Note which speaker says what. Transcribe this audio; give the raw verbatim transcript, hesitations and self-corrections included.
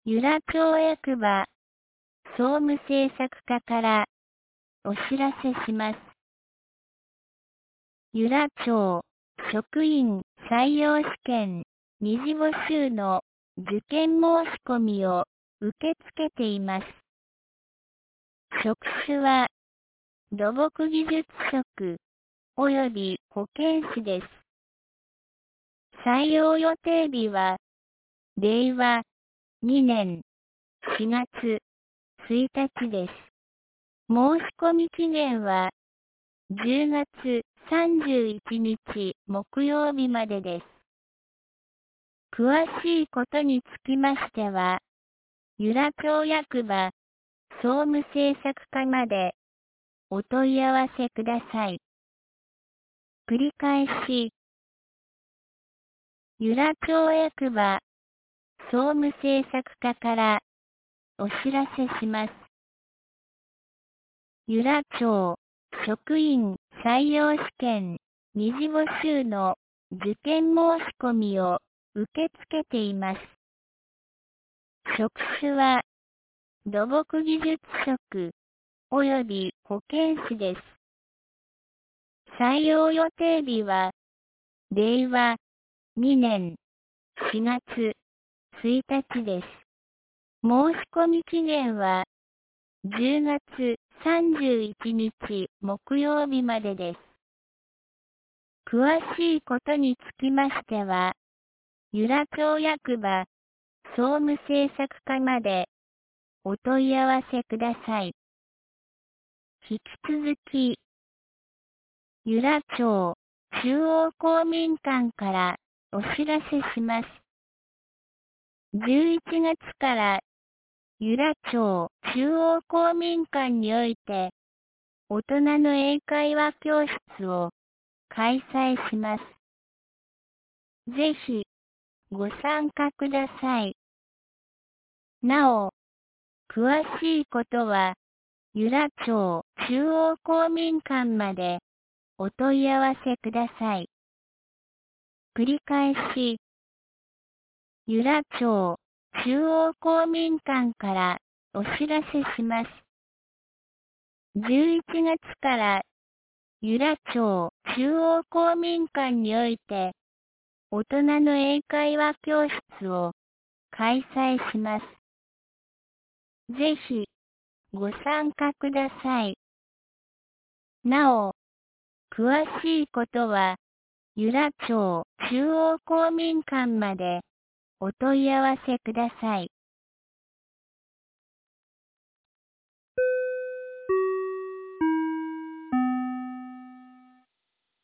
Speaker 1: 由良町役場、総務政策課からお知らせします。由良町、職員採用試験、二次募集の受験申し込みを受け付けています。職種は、土木技術職、及び保健師です。採用予定日は、れいわにねんしがつついたちです。申し込み期限は、じゅうがつさんじゅういちにち木曜日までです。詳しいことにつきましては、由良町役場、総務政策課までお問い合わせください。繰り返し、由良町役場、総務政策課からお知らせします。由良町、職員採用試験、二次募集の受験申し込みを受け付けています。職種は、土木技術職、及び保健師です。採用予定日は、れいわにねんしがつついたちです。申し込み期限は、じゅうがつさんじゅういちにち木曜日までです。詳しいことにつきましては、由良町役場、総務政策課までお問い合わせください。引き続き、由良町中央公民館からお知らせします。じゅういちがつから由良町中央公民館において大人の英会話教室を開催します。ぜひご参加ください。なお、詳しいことは由良町中央公民館までお問い合わせください。繰り返し、由良町中央公民館からお知らせします。じゅういちがつから由良町中央公民館において大人の英会話教室を開催します。ぜひご参加ください。なお、詳しいことは由良町中央公民館までお問い合わせください。